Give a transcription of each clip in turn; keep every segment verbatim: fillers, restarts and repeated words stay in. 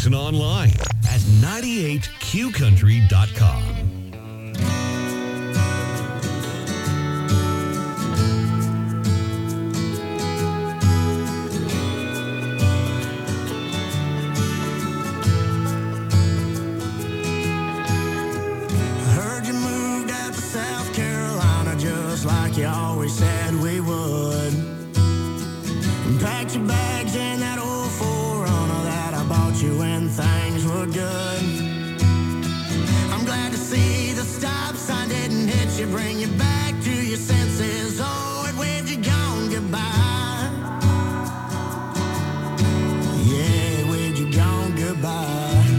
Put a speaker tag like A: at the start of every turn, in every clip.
A: Listen online at ninety-eight q country dot com.
B: Like you always said we would. And packed your bags in that old four runner that I bought you when things were good. I'm glad to see the stop sign didn't hit you, bring you back to your senses. Oh, it waved you gone goodbye. Yeah, it waved you gone goodbye.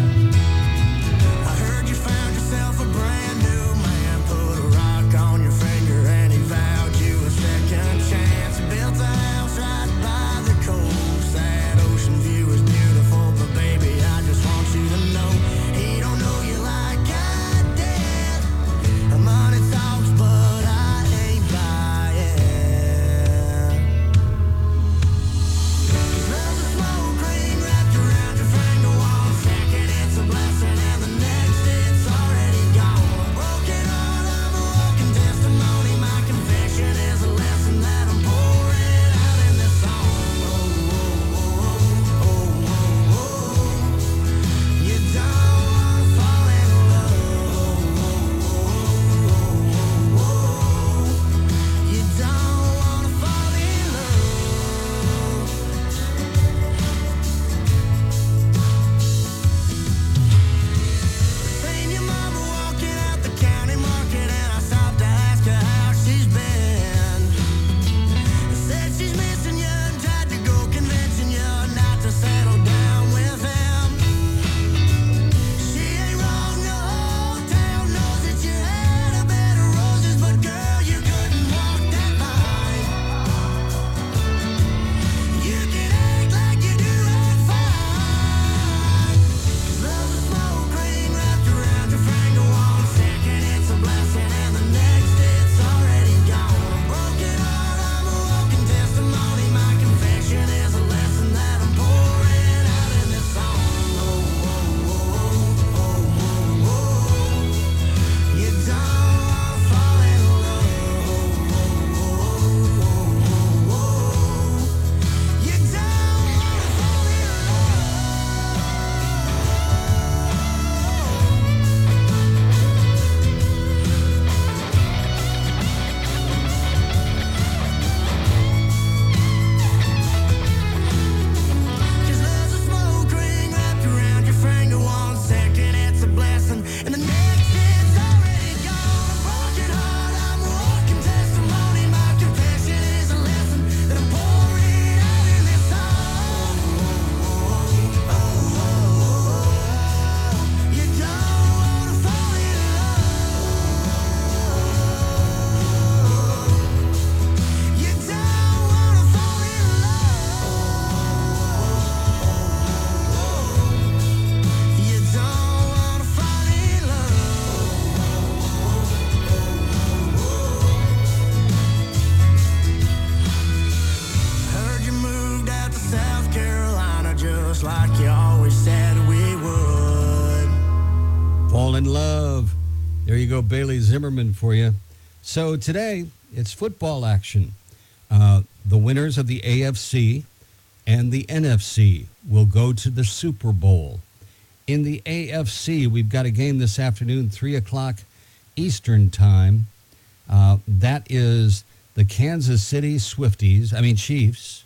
C: Bailey Zimmerman for you. So today it's football action. Uh, the winners of the A F C and the N F C will go to the Super Bowl. In the A F C, we've got a game this afternoon, three o'clock Eastern time. Uh, that is the Kansas City Swifties, I mean Chiefs.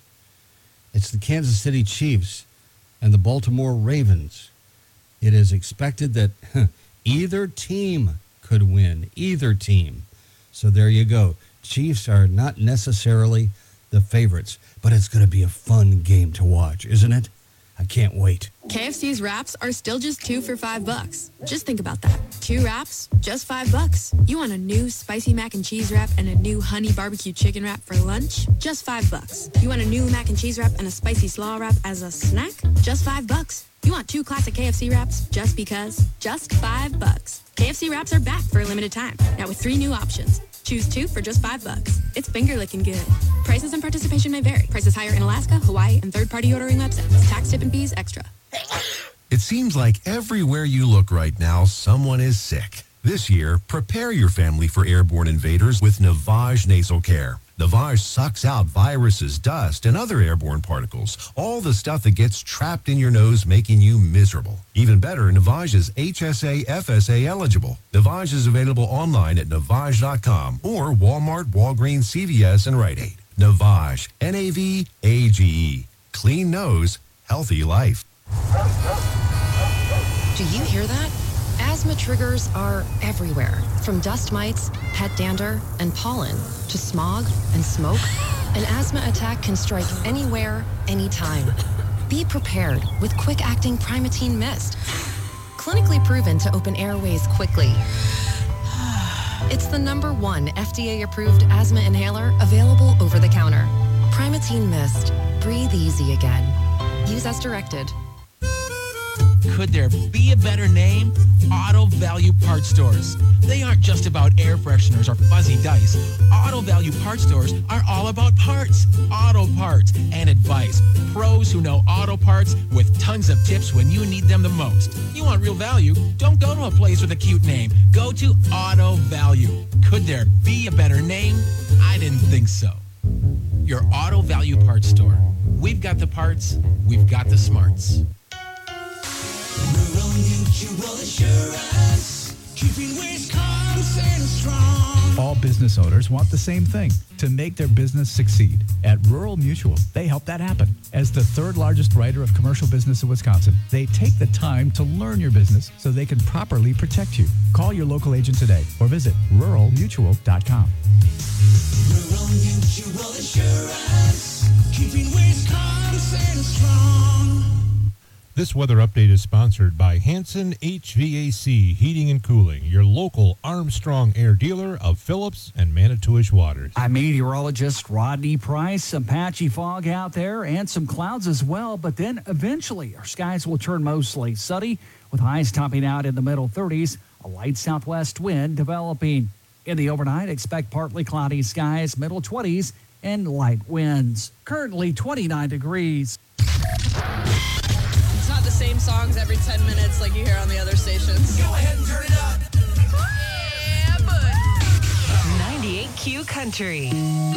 C: It's the Kansas City Chiefs and the Baltimore Ravens. It is expected that huh, either team could win, either team. So there you go. Chiefs are not necessarily the favorites, but it's going to be a fun game to watch, isn't it? I can't wait.
D: K F C's wraps are still just two for five bucks. Just think about that. Two wraps, just five bucks. You want a new spicy mac and cheese wrap and a new honey barbecue chicken wrap for lunch? Just five bucks. You want a new mac and cheese wrap and a spicy slaw wrap as a snack? Just five bucks. You want two classic K F C wraps just because? Just five bucks. K F C wraps are back for a limited time. Now with three new options. Choose two for just five bucks. It's finger licking good. Prices and participation may vary. Prices higher in Alaska, Hawaii, and third-party ordering websites. Tax, tip, and fees extra.
E: It seems like everywhere you look right now, someone is sick. This year, prepare your family for airborne invaders with Navage Nasal Care. Navage sucks out viruses, dust, and other airborne particles, all the stuff that gets trapped in your nose, making you miserable. Even better, Navage is H S A F S A eligible. Navage is available online at navage dot com or Walmart, Walgreens, C V S, and Rite Aid. Navage, N A V A G E. Clean nose, healthy life.
F: Do you hear that? Asthma triggers are everywhere, from dust mites, pet dander, and pollen, to smog and smoke. An asthma attack can strike anywhere, anytime. Be prepared with quick-acting Primatene Mist. Clinically proven to open airways quickly. It's the number one F D A-approved asthma inhaler available over the counter. Primatene Mist. Breathe easy again. Use as directed.
G: Could there be a better name? Auto Value Parts Stores. They aren't just about air fresheners or fuzzy dice. Auto Value Parts Stores are all about parts, auto parts, and advice. Pros who know auto parts with tons of tips when you need them the most. You want real value? Don't go to a place with a cute name. Go to Auto Value. Could there be a better name? I didn't think so. Your Auto Value Parts Store. We've got the parts. We've got the smarts.
B: Rural Mutual Insurance, keeping Wisconsin strong.
H: All business owners want the same thing, to make their business succeed. At Rural Mutual, they help that happen. As the third largest writer of commercial business in Wisconsin, they take the time to learn your business so they can properly protect you. Call your local agent today or visit rural mutual dot com.
B: Rural Mutual Insurance, keeping Wisconsin strong.
I: This weather update is sponsored by Hanson H V A C Heating and Cooling, your local Armstrong Air dealer of Phillips and Manitowish Waters.
J: I'm meteorologist Rodney Price. Some patchy fog out there and some clouds as well, but then eventually our skies will turn mostly sunny with highs topping out in the middle thirties, a light southwest wind developing. In the overnight, expect partly cloudy skies, middle twenties, and light winds. Currently twenty-nine degrees.
K: It's not the same songs every ten minutes like you hear on the other stations.
B: Go ahead and turn it up.
K: Yeah, bud.
L: ninety-eight Q Country.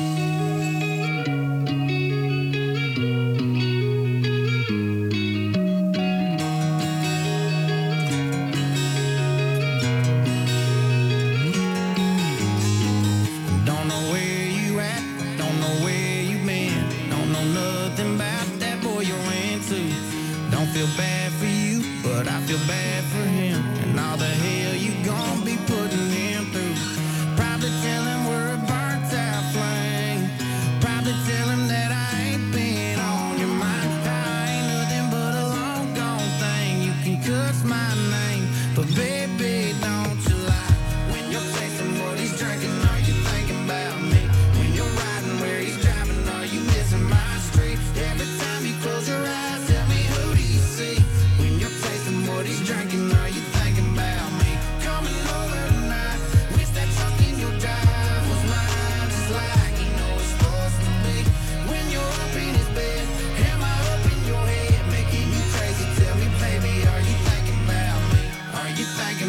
B: Don't know where you at, don't know where you been, don't know nothing about that boy you're into. Don't feel bad for you, but I feel bad for him, and all the hell you gon' be putting him through. Probably tell him we're a burnt out flame, probably tell him that I ain't been on your mind. I ain't nothing but a long gone thing, you can cuss my name, but baby don't you lie. When you're tasting what he's drinking, are you thinking about me? When you're riding where he's driving, are you missing my street? Every time you close your eyes, tell me who do you see? When you're tasting what he's drinking, are you thinking about me? Coming over tonight, wish that truck in your drive was mine, just like you know it's supposed to be. When you're up in his bed, am I up in your head, making you crazy? Tell me, baby, are you thinking about me? Are you thinking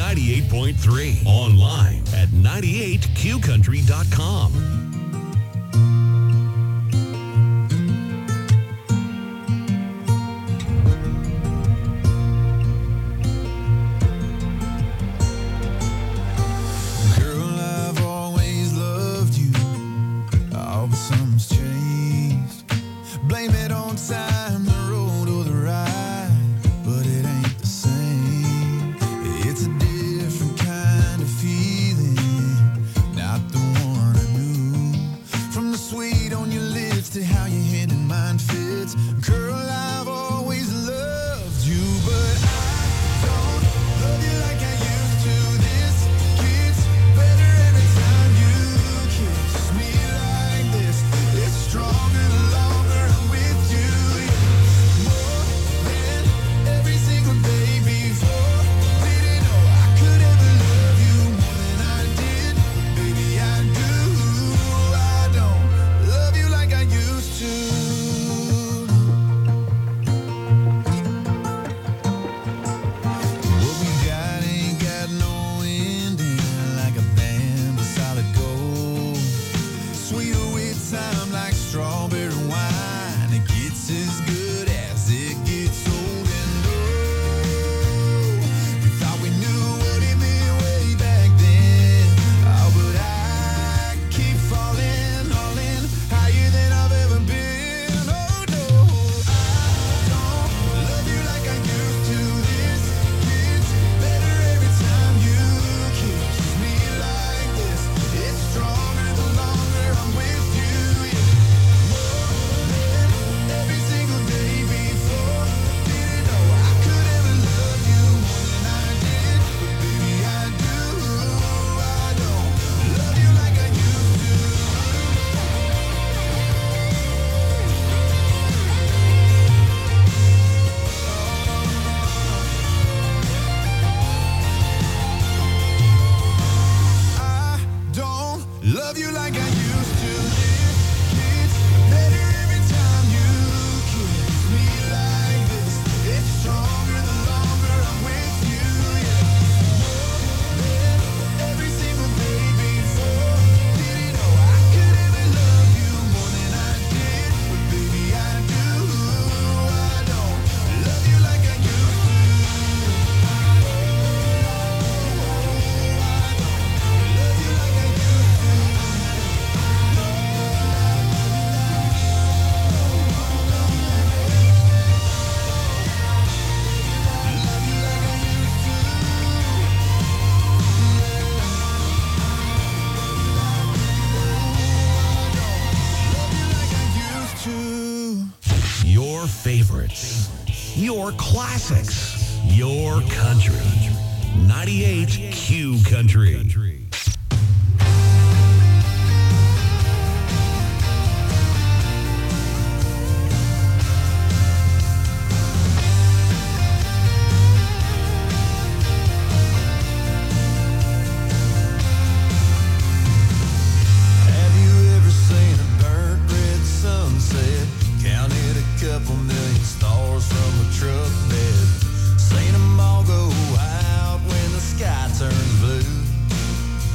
A: ninety-eight point three. Online at ninety-eight q country dot com. Favorites, your classics, your country. ninety-eight Q Country.
B: Seen them all go out when the sky turns blue.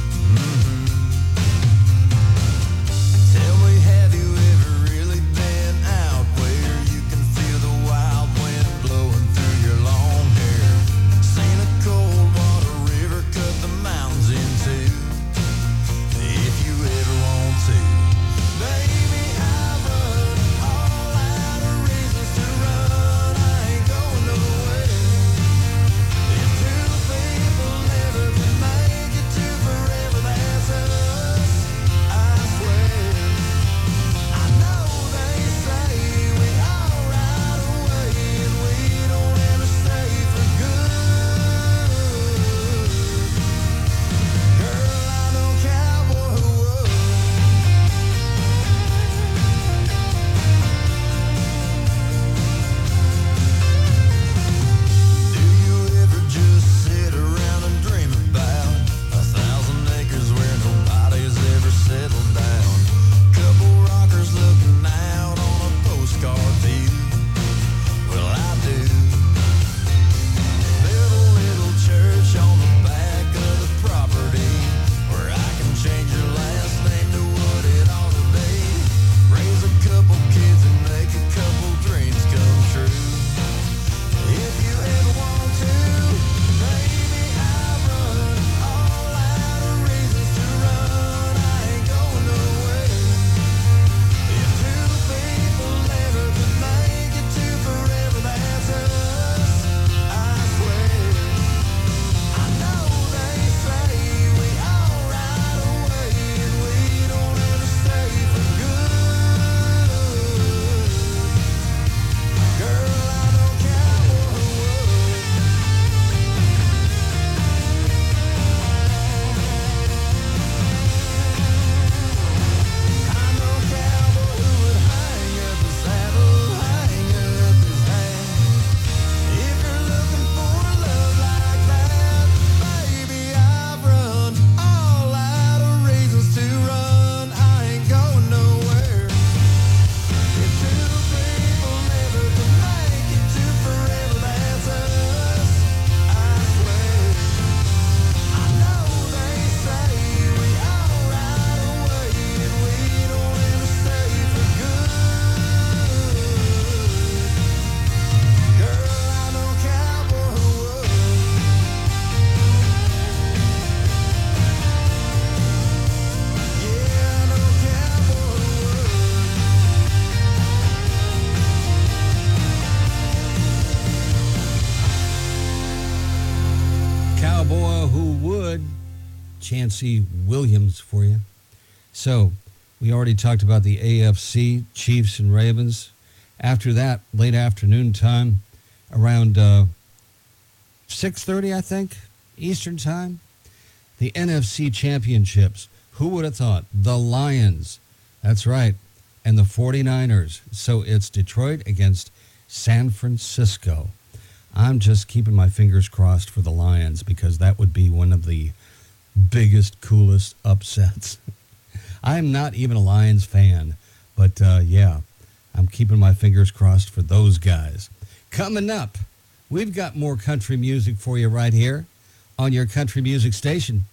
C: cowboy who would, Chancey Williams for you. So, we already talked about the A F C, Chiefs and Ravens. After that, late afternoon time, around uh, six thirty, I think, Eastern time, the N F C Championships. Who would have thought? The Lions, that's right, and the forty-niners. So it's Detroit against San Francisco. I'm just keeping my fingers crossed for the Lions because that would be one of the biggest, coolest upsets. I'm not even a Lions fan, but uh, yeah, I'm keeping my fingers crossed for those guys. Coming up, we've got more country music for you right here on your country music station.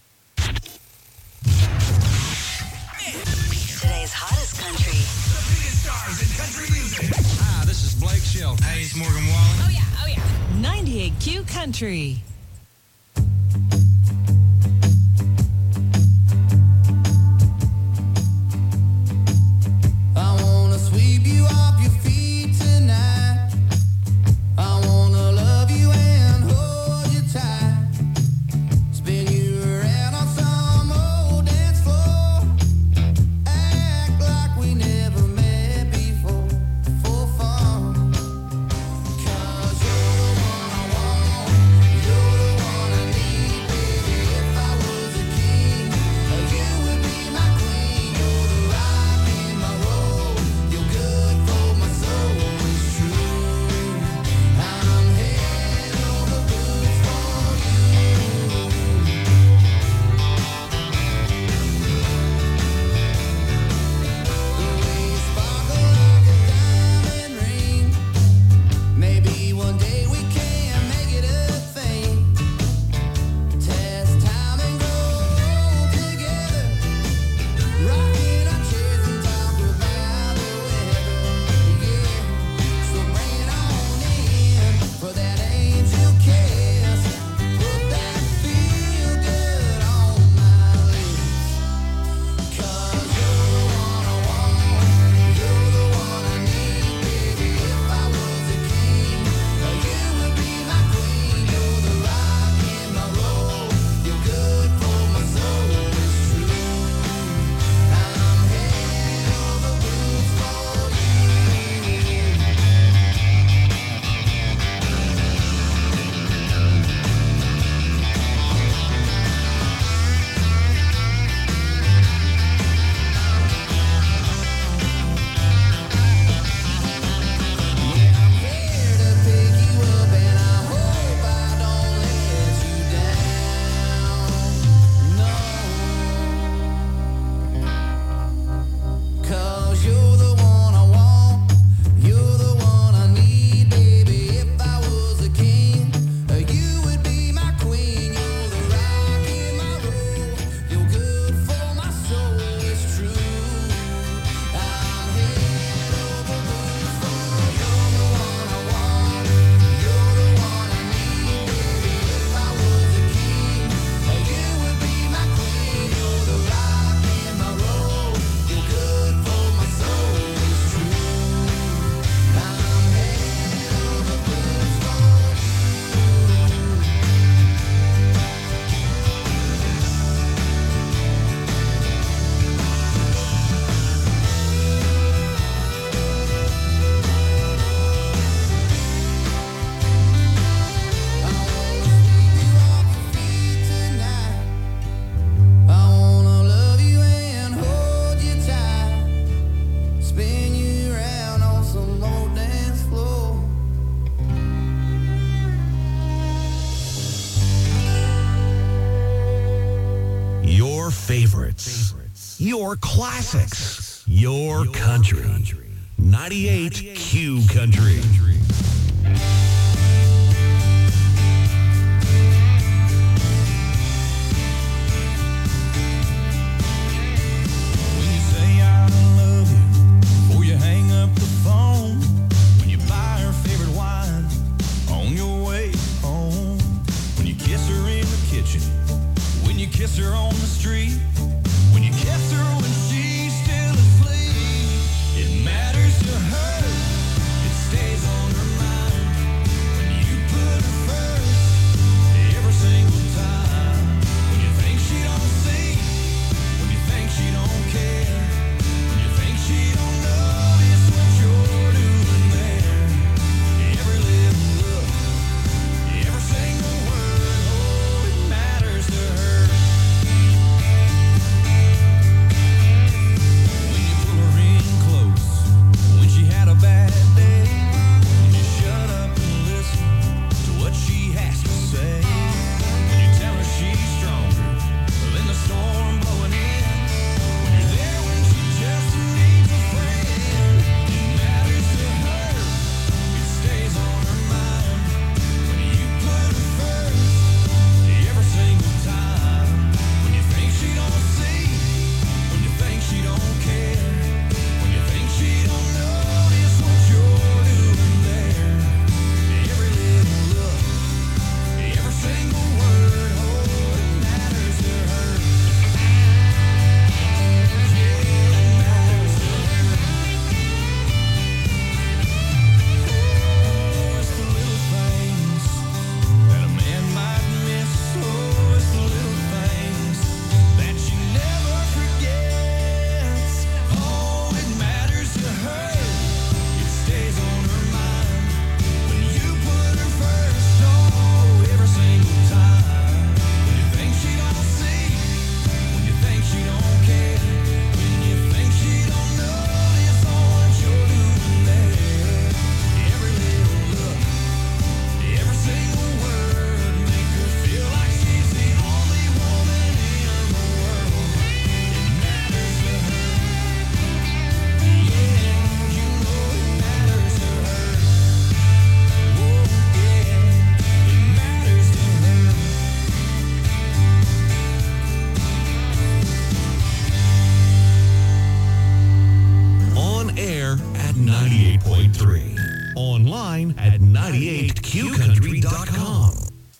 L: Today's hottest country.
M: The biggest stars in country music.
N: Hi, this is Blake Shelton.
M: Hey, it's Morgan Wallen.
L: Oh, yeah, oh, yeah. ninety-eight Q Country.
B: I wanna sweep you off your feet tonight. I wanna love you and hold you tight. Spin you around on some old dance floor. Act like we never met before, for fun. 'Cause you're the one I want, you're the one I need, baby. If I was a king, you would be my queen. You're the rock in my roll, you're good for my soul, it's true. I'm head over boots for you. The way you sparkle like a diamond ring. Maybe one day we can make it a thing. Test time and grow together. Rocking our chairs and talk about the weather. Yeah, so bring it on in for that angel kiss. Put that feel good on my lips. 'Cause you're the one I want, you're the one I need, baby. If I was a king, you would be my queen. You're the rock in my roll, you're good for my soul, it's true. I'm head over boots for you. Yeah, I'm here to pick you up, and I hope I don't let you down. No, 'cause you're the one I want, you're the one I need, baby. If I was a king, you would be my queen. You're the rock in my roll, you're good for my soul, it's true. I'm head over boots for you. You're the one I want, you're the one I need, baby. If I was a king, you would be my queen. You're the rock in my roll, you're good for my soul, it's true. I'm head over boots for you. I wanna love you and hold you tight. Spin you around on some old dance floor.
A: Your favorites. Your classics. Your country. ninety-eight Q Country.
M: When you say I love you, before you hang up the phone. When you buy her favorite wine on your way home. When you kiss her in the kitchen. When you kiss her on the street. When you kiss her when she's still asleep. It matters to her. It stays on her mind. When you put her first every single time.
A: online at ninety-eight q country dot com.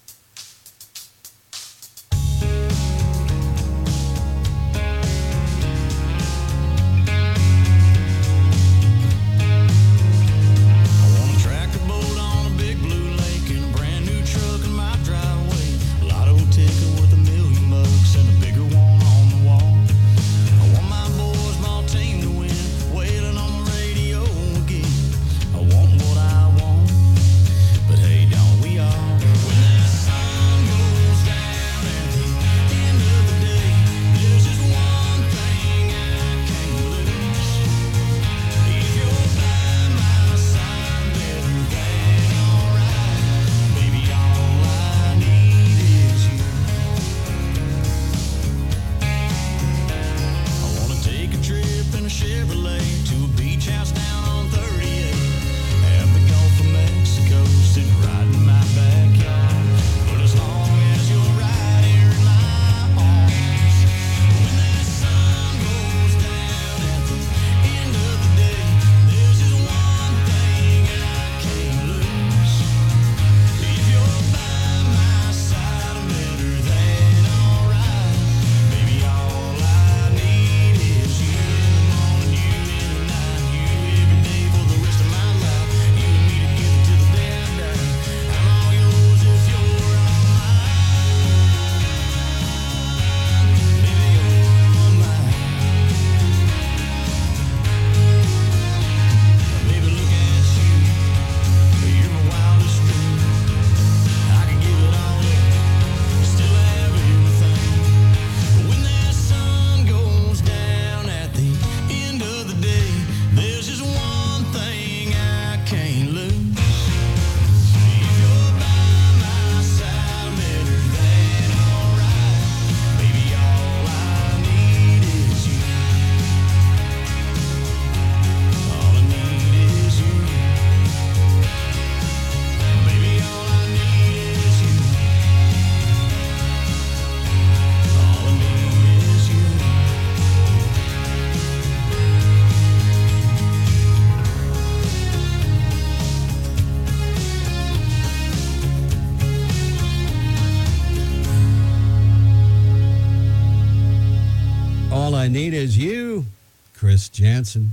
C: I Need Is You, Chris Jansen.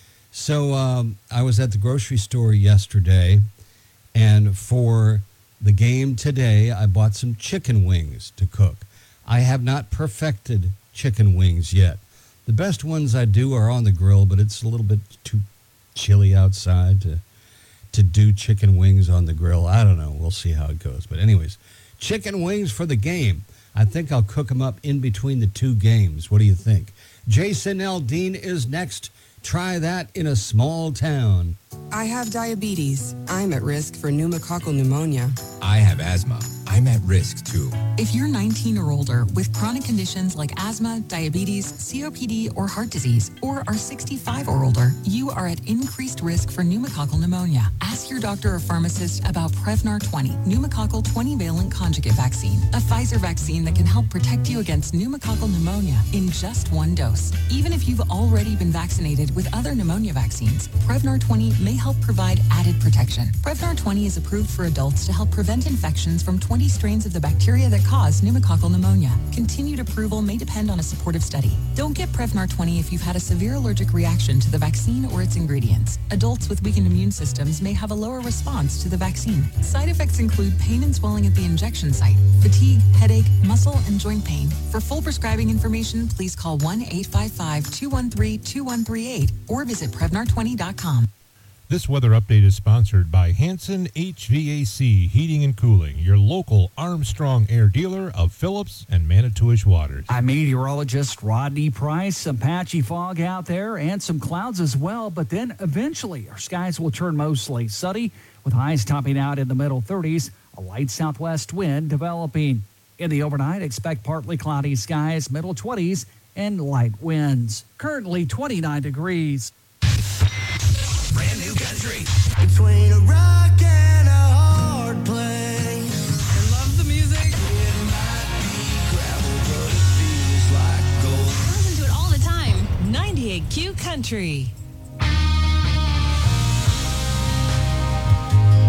C: So um, I was at the grocery store yesterday, and for the game today, I bought some chicken wings to cook. I have not perfected chicken wings yet. The best ones I do are on the grill, but it's a little bit too chilly outside to to do chicken wings on the grill. I don't know. We'll see how it goes. But anyways, chicken wings for the game. I think I'll cook them up in between the two games. What do you think? Jason Aldean is next. Try that in a small town.
O: I have diabetes. I'm at risk for pneumococcal pneumonia.
P: I have asthma. I'm at risk too.
Q: If you're nineteen or older with chronic conditions like asthma, diabetes, C O P D, or heart disease, or are sixty-five or older, you are at increased risk for pneumococcal pneumonia. Ask your doctor or pharmacist about Prevnar twenty, pneumococcal twenty-valent conjugate vaccine, a Pfizer vaccine that can help protect you against pneumococcal pneumonia in just one dose. Even if you've already been vaccinated with other pneumonia vaccines, Prevnar twenty may help provide added protection. Prevnar twenty is approved for adults to help prevent infections from twenty strains of the bacteria that cause pneumococcal pneumonia. Continued approval may depend on a supportive study. Don't get Prevnar twenty if you've had a severe allergic reaction to the vaccine or its ingredients. Adults with weakened immune systems may have a lower response to the vaccine. Side effects include pain and swelling at the injection site, fatigue, headache, muscle, and joint pain. For full prescribing information, please call one eight five five, two one three, two one three eight or visit Prevnar twenty dot com.
I: This weather update is sponsored by Hanson H V A C Heating and Cooling, your local Armstrong Air dealer of Phillips and Manitowish Waters.
J: I'm meteorologist Rodney Price. Some patchy fog out there and some clouds as well, but then eventually our skies will turn mostly sunny with highs topping out in the middle thirties, a light southwest wind developing. In the overnight, expect partly cloudy skies, middle twenties, and light winds. Currently twenty-nine degrees.
B: Brand new country. Between a rock and a hard place.
K: I love the music.
B: It might be gravel, but it feels like gold.
L: Listen to it all the time. ninety-eight Q Country.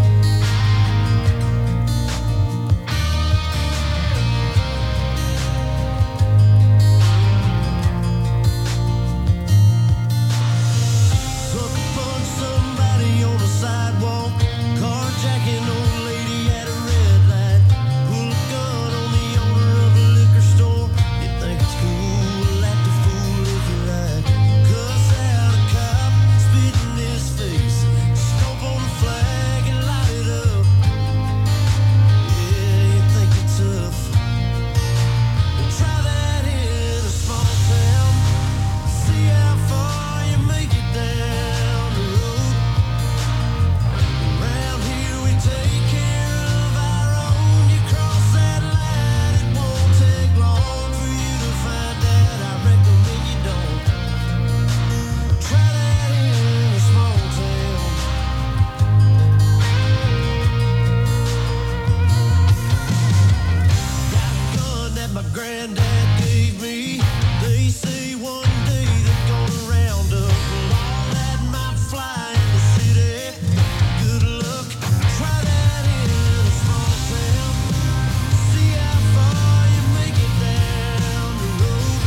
B: my dad gave me. They say one day they're gonna round up all that might fly in the city. Good luck, try that in a small town. See how far you make it down the road.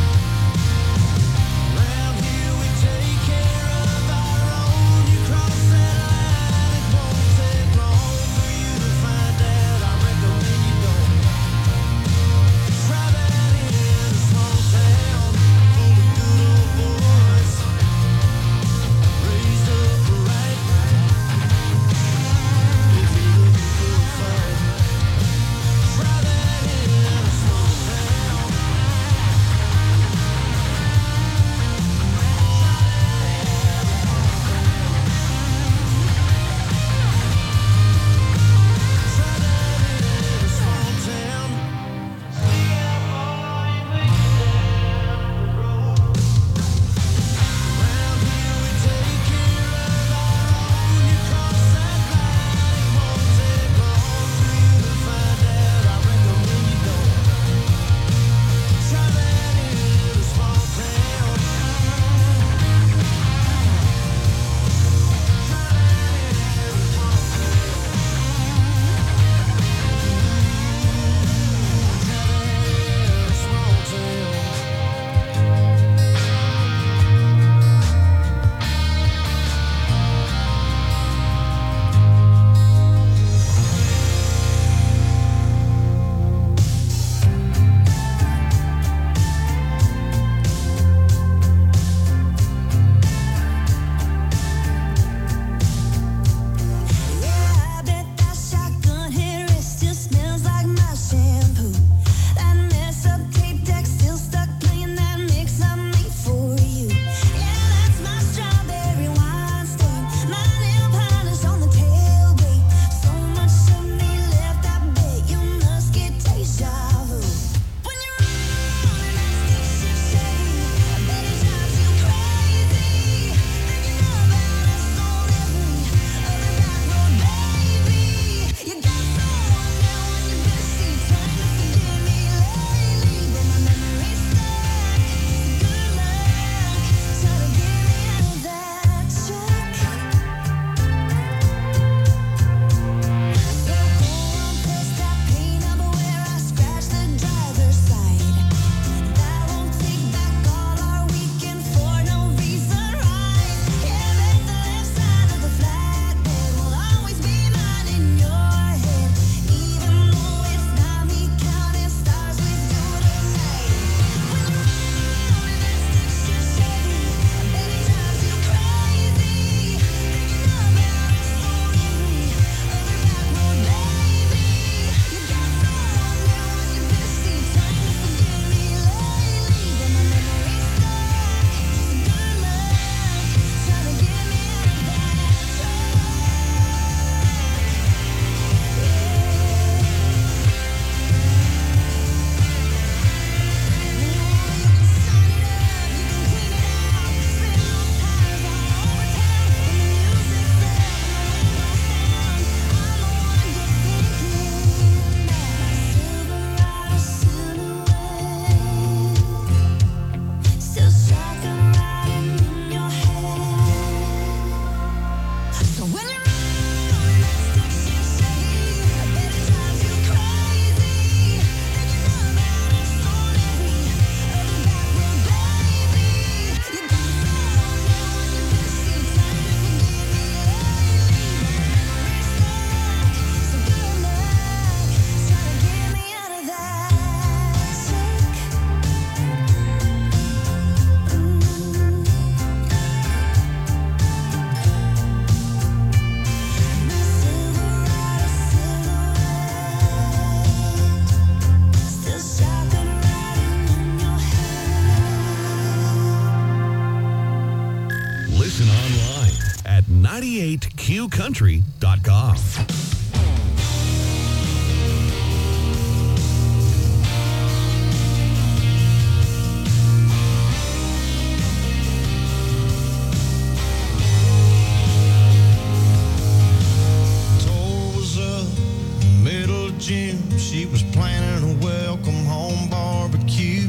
B: Round here we take care of our own. You cross that line, it won't take long for you to find out. I recommend you don't. Try that in a small town full of good old boys raised up right. If you're looking for a fight, try that in a small town. Try that in a small town. See how far you make it down the road. Round here we take care of our own. You cross that line, it won't take long for you to find out. I recommend you don't. Try that in a small town. Yeah, I bet that shotgun hair it still smells like my shampoo. That mess up tape deck still stuck playing that mix I made for you. Yeah, that's my strawberry wine stain. My nail polish on the tailgate. So much of me left, I bet you must get deja vu. When you're rolling that stick shift Chevy, I bet it drives you crazy. Thinking about us on every other back road, baby. You got someone now on your bed sheet trying to forgive me lately, but my memory's stuck. Good luck, try to get me out of that check. So go on, press that paint up where I scratched the driver's side. That won't take back all our weekend for no reason, right? Yeah, bet the left side of the flatbed will always be mine in your head, even though it's not me counting stars with you tonight. When you're rolling that stick shift Chevy, I bet it drives you crazy. Thinking about us on every other back road, baby. You got someone now on your bed sheet trying to forgive me lately, but my memory's stuck. Good luck, try to get me out of that Still shotgun riding in your head. So when you're rolling that stick shift Chevy, I bet it drives you crazy. Thinking about us on every other back road, baby. You got someone now on your bed sheet trying to forgive me lately, but my memory's stuck. So good luck, try to get me out of that check. Still shotgun riding in your head.
A: Listen online at ninety-eight q country dot com.
B: Door was up, middle of June. She was planning a welcome home barbecue.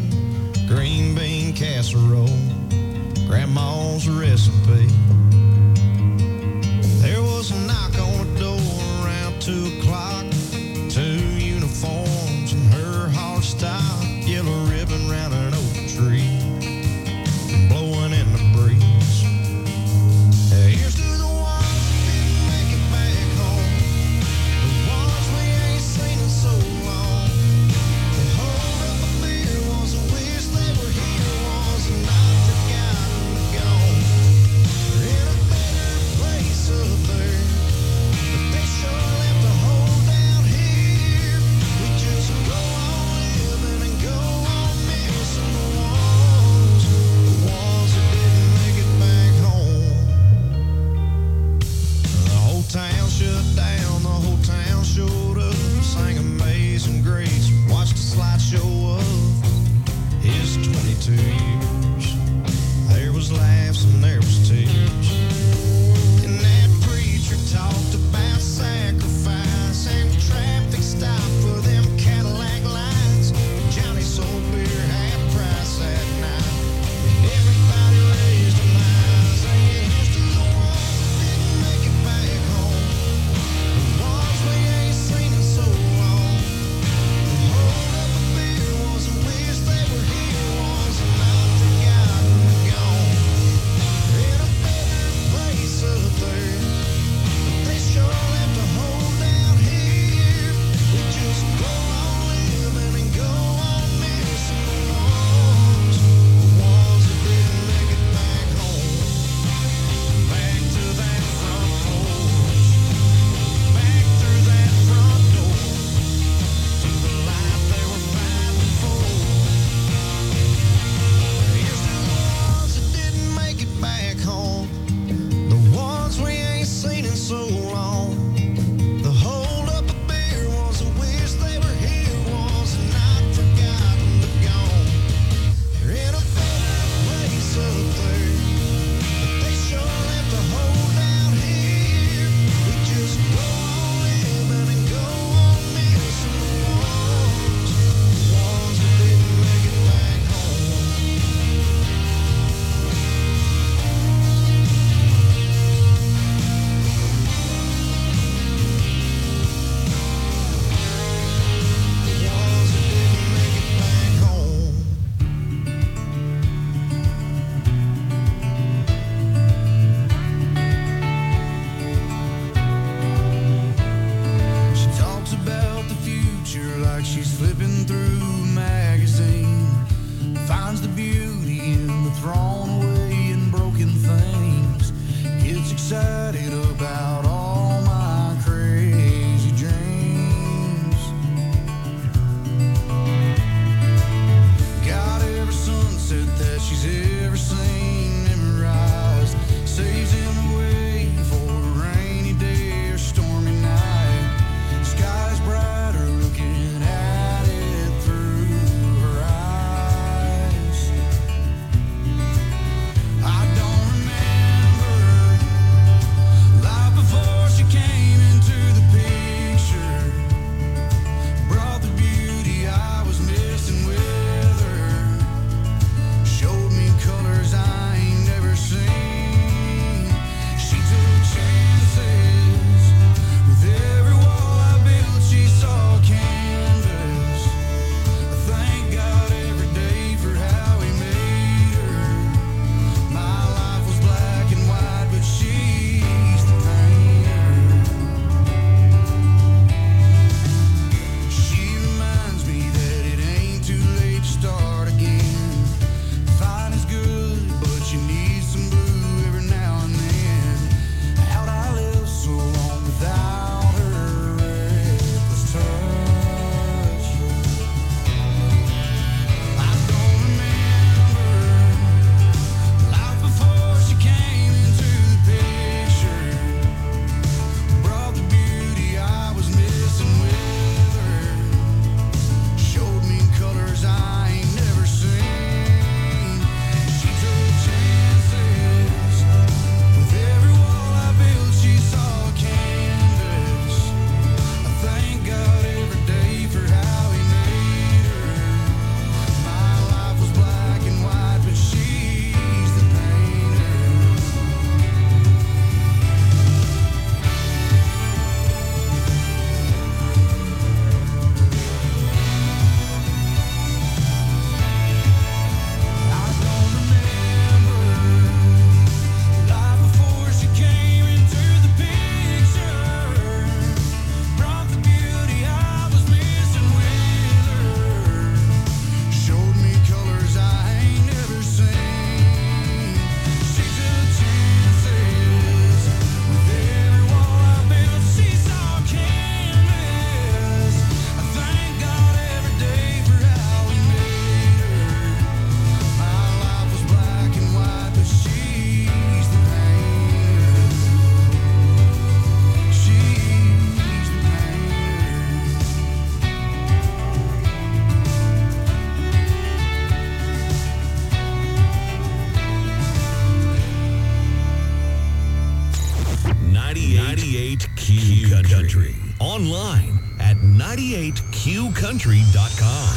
A: Country. Online at ninety-eight Q country dot com.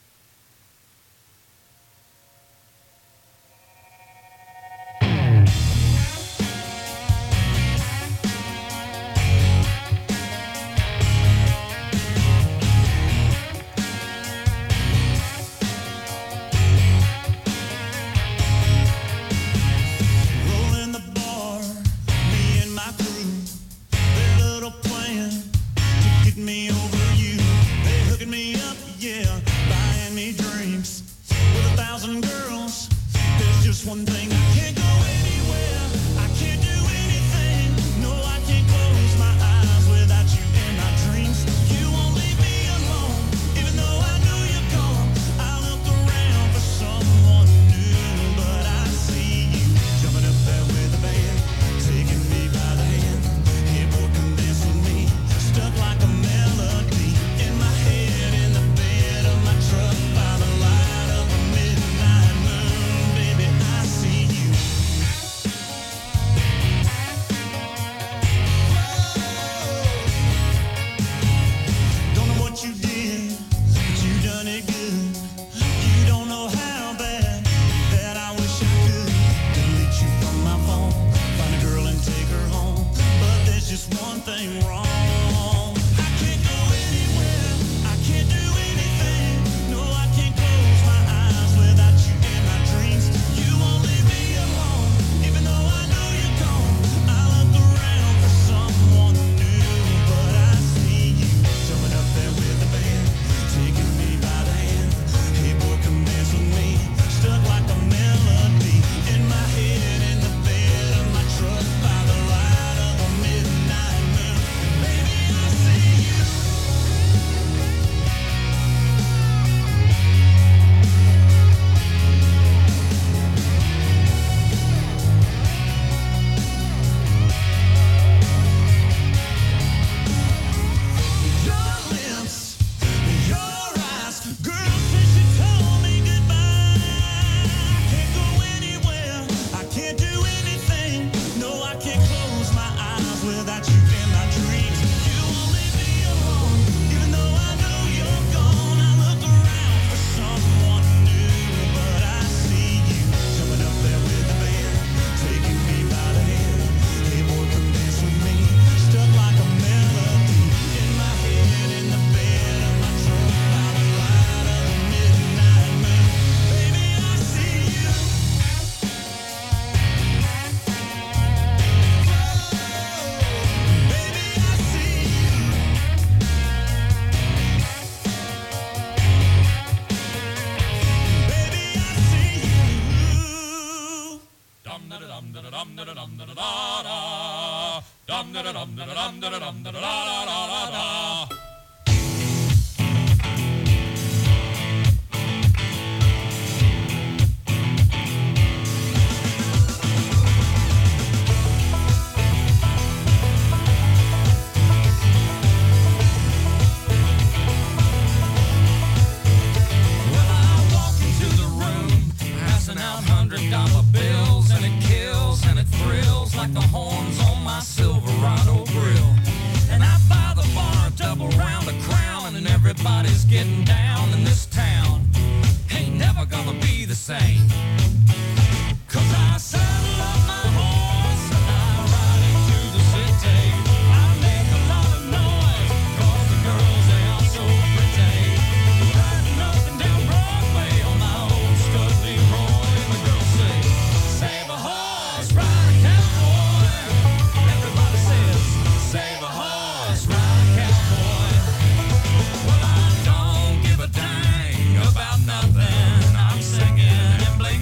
M: Rolling the bar, me and my crew, their little plan to get me over you. They hooking me up, yeah, buying me drinks with a thousand girls. There's just one thing, I can't go anywhere, I can't do anything. No, I can't close my eyes without you in my dreams. You won't leave me alone, even though I know you're gone. I look around for someone new, but I see you jumping up there with the band, taking me by the hand. Hey boy, come dance with me, stuck like a melody in my head, in the bed of my truck by the light of a midnight moon. Baby, I see you. Don't know what you did, but you done it good. You don't know how bad that I wish I could delete you from my phone, find a girl and take her home. But there's just one thing wrong. I can't go anywhere, I can't do anything. No, I can't close my eyes without you in my dreams. You won't leave me alone, even though I know you're gone. I look around for someone new, but I see you jumping up there with the band, taking me by the hand. Hey boy, come dance with me, stuck like a melody in my head, in the bed of my truck by the light of a midnight moon. Baby, I see you. Your lips, your eyes, girl, since you told me goodbye, I can't go anywhere, I can't do anything. No, I can't close my eyes without you in my dreams. You won't leave me alone, even though I know you're gone. I look around for someone new, but I see you jumping up there with the band, taking me by the hand. Hey boy, come dance with me, stuck like a melody in my head, in the bed of my truck by the light of a midnight moon. Baby, I see you. Baby, I see you. Baby, I see you. Dum da da dum da da dum da da dum da da da da. Dum da da dum da da dum da da dum da da da da da da. Well, I walk into the room, passing out hundred dollar bills, and it kills and it thrills like the horns on my Silverado grill. And I buy the bar a double round of Crown, and then everybody's getting down in this town. Ain't never gonna be the same. 'Cause I saddle up my horse and I ride into the city. I make a lot of noise 'cause the girls, they are so pretty. Riding up and down Broadway on my old Scud Leroy, and the girls say, save a horse, ride a cowboy. Everybody says, save a horse, ride a cowboy. Well, I don't give a dang about nothing. I'm singing and blazing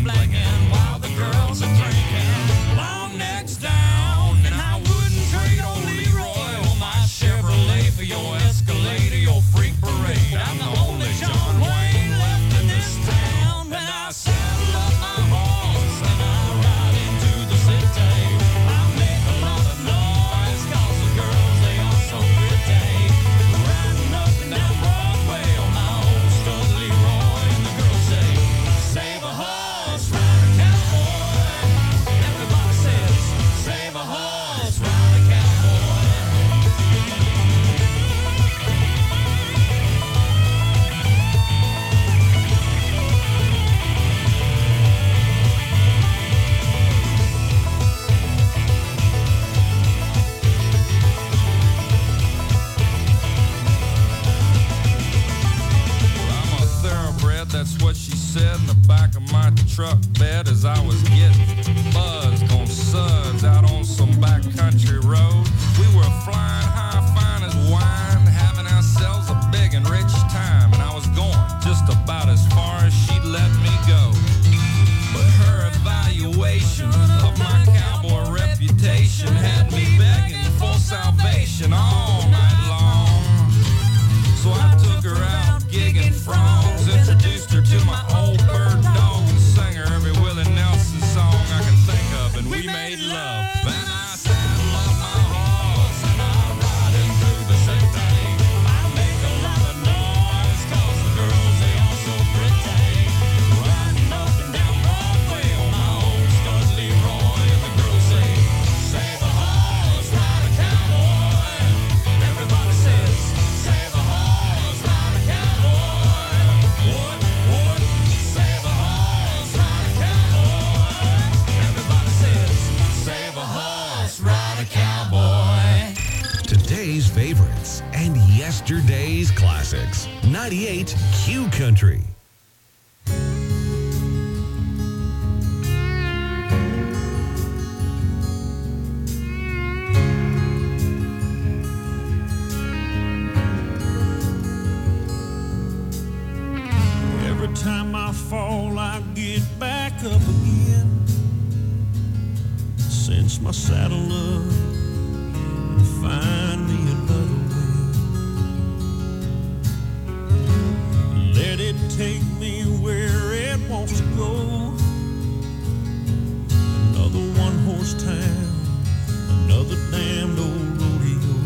M: sat in the back of my truck bed as I was getting buzzed on suds out on some backcountry road. We were flying high, fine as wine, having ourselves a big and rich time, and I was going just about as far as she'd let me go. But her evaluation of my cowboy reputation had me begging for salvation all night long. So I took her out gigging frogs, introduced her to my old bird dog, and sang her every Willie Nelson song I can think of, and we made love. Then I saddled up my horse and I ride him through the city. I make a lot of noise 'cause the girls, they all so pretty. Riding up and down Broadway on my old stud Leroy, and the girls say, save a horse, ride a cowboy. Everybody says, save a horse, ride a cowboy. What, what? Save a horse, ride a cowboy. Everybody says, save a horse, ride a cowboy.
A: Today's favorites and yesterday's classics. ninety-eight Q Country.
B: Every time I fall, I get back up again. Cinch my saddle up and find me another way. Let it take me where it wants to go. Another one-horse town, another damned old rodeo.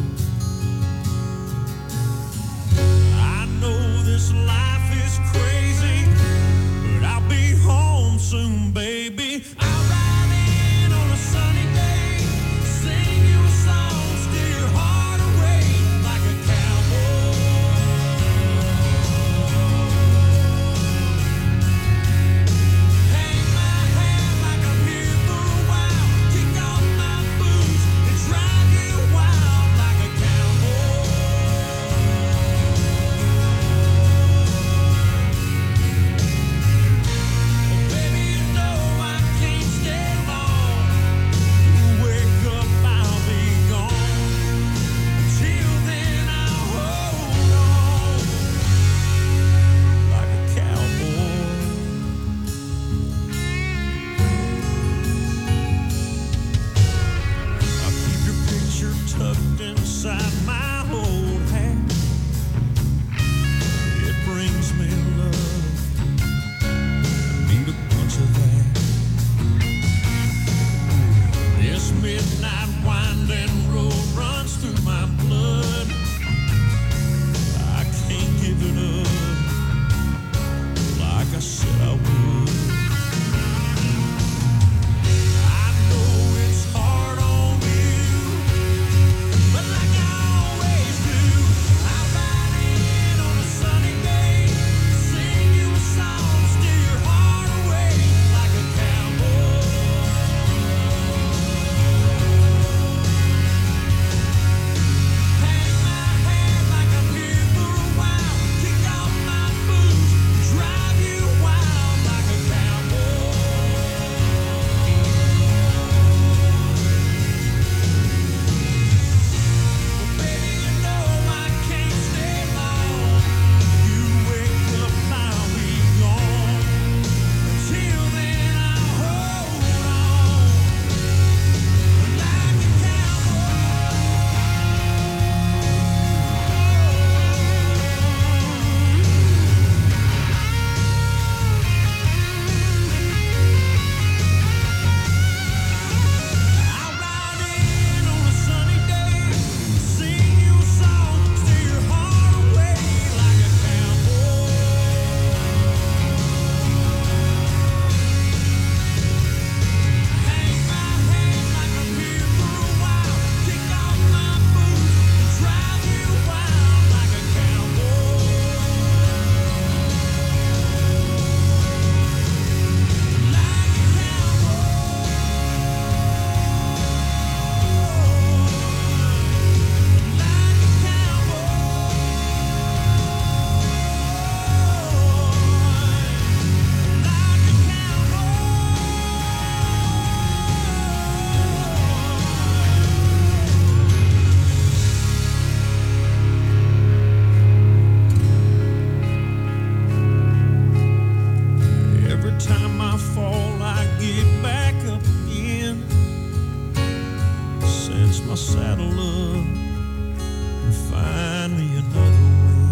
B: I know this life is crazy, but I'll be home soon, baby. I'll ride in on a sunny day, sing you a song, steer your heart away like a cowboy. Hang my hat like I'm here for a while, kick off my boots and drive you wild like a cowboy. Baby, you know I can't stay long. You wake up, I'll be gone. Till then, I'll hold on like a cowboy. I keep your picture tucked inside my old hat. It brings me love. Need a bunch of that. This midnight winding road runs through my blood. I can't give it up like I said I would. I know it's hard on you, but like I always do, I'll ride in on a sunny day, sing you a song, steer your heart away like a cowboy. Hang my hat like I'm here for a while, kick off my boots, drive you wild like
M: my saddle up and find me another way.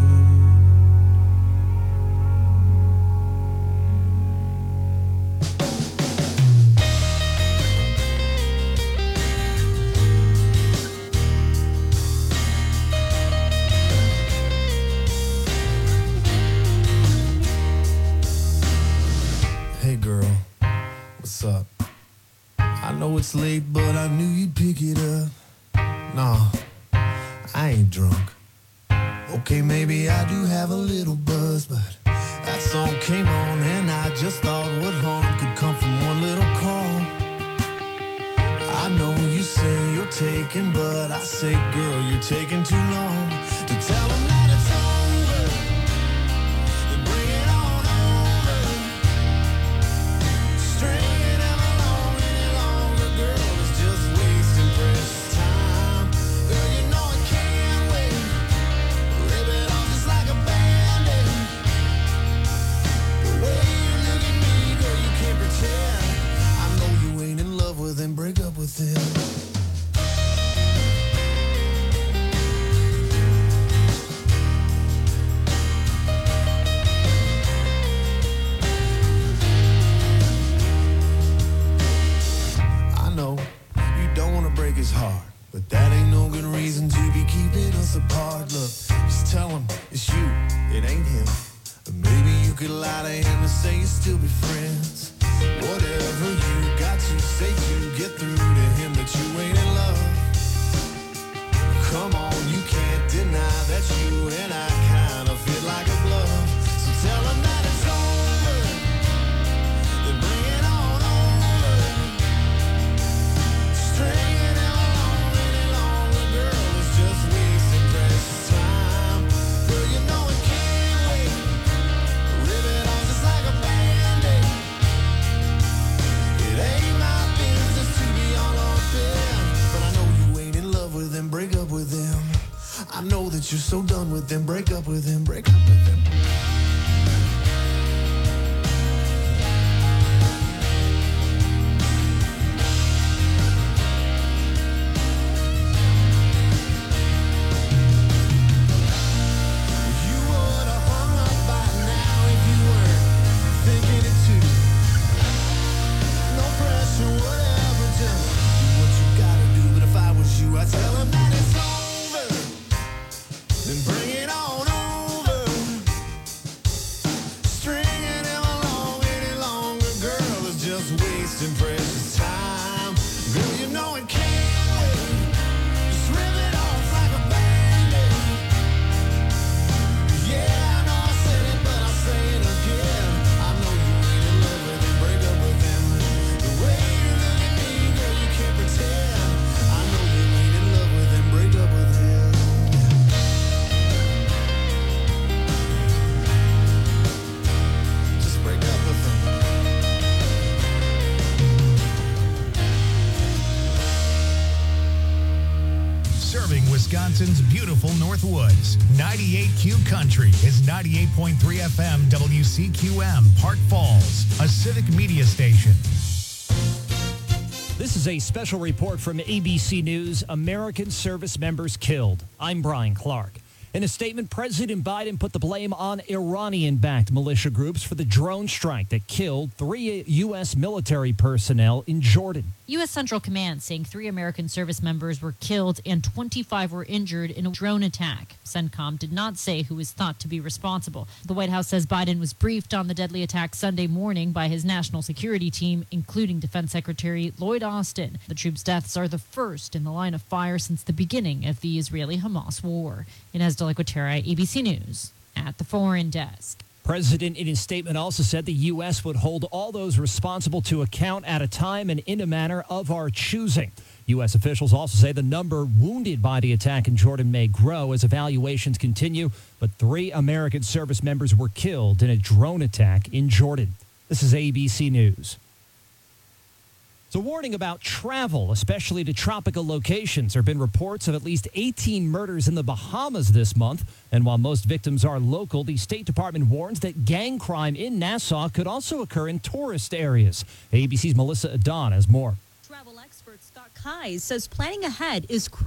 M: Hey girl, what's up? I know it's late, but I knew you'd pick it up. Nah, I ain't drunk. Okay, maybe I do have a little buzz, but that song came on and I just thought what harm could come from one little call. I know you say you're taking, but I say, girl, you're taking too long to tell them that it's over. Then bring it on over. Stringing them along any longer, girl, is just wasting precious time. Girl, you know it can't wait. Rip it off just like a band-aid. The way you look at me, girl, you can't pretend. I know you ain't in love with him, break up with him. I know you don't want to break his heart, but that ain't no good reason to be keeping us apart. Look, just tell him it's you, it ain't him. Or maybe you could lie to him and say you still be friends. Whatever you got to say to get through to him that you ain't in love. Come on, you can't deny that you and I kind of fit like a glove. So tell him that it's over, then bring it on over. Stringing him along any longer, girl, is just wasting precious time. Girl, you know it can't wait. Rip it off just like a band-aid. It ain't my business to be all up in, but I know you ain't in love with him, break up with him. I know that you're so done with him, break up with him, break up with him. You would have hung up by now if you weren't thinking it too. No pressure, whatever, just do what you gotta do. But if I was you, I'd tell him that it's over, then bring it on over. Stringing him along any longer, girl, is just wasting precious time. Girl, you know it can't wait. Just rip it off like a band-aid. Yeah, I know I said it, but I'll say it again. I know you ain't in love with him, break up with him. The way you look at me, girl, you can't pretend. I know you ain't in love with him, break up with him. Just break up with him.
R: Serving Wisconsin's beautiful North Woods. ninety-eight Q Country is ninety-eight point three F M W C Q M, Park Falls, a civic media station.
S: This is a special report from A B C News. American service members killed. I'm Brian Clark. In a statement, President Biden put the blame on Iranian-backed militia groups for the drone strike that killed three U S military personnel in Jordan.
T: U S Central Command saying three American service members were killed and twenty-five were injured in a drone attack. CENTCOM did not say who is thought to be responsible. The White House says Biden was briefed on the deadly attack Sunday morning by his national security team, including Defense Secretary Lloyd Austin. The troops' deaths are the first in the line of fire since the beginning of the Israeli-Hamas war. Inez de la Cuetara, A B C News, at the Foreign Desk.
S: President in his statement also said the U S would hold all those responsible to account at a time and in a manner of our choosing. U S officials also say the number wounded by the attack in Jordan may grow as evaluations continue, but three American service members were killed in a drone attack in Jordan. This is A B C News. It's a warning about travel, especially to tropical locations. There have been reports of at least eighteen murders in the Bahamas this month. And while most victims are local, the State Department warns that gang crime in Nassau could also occur in tourist areas. A B C's Melissa Adon has more.
U: Travel expert Scott Keyes says planning ahead is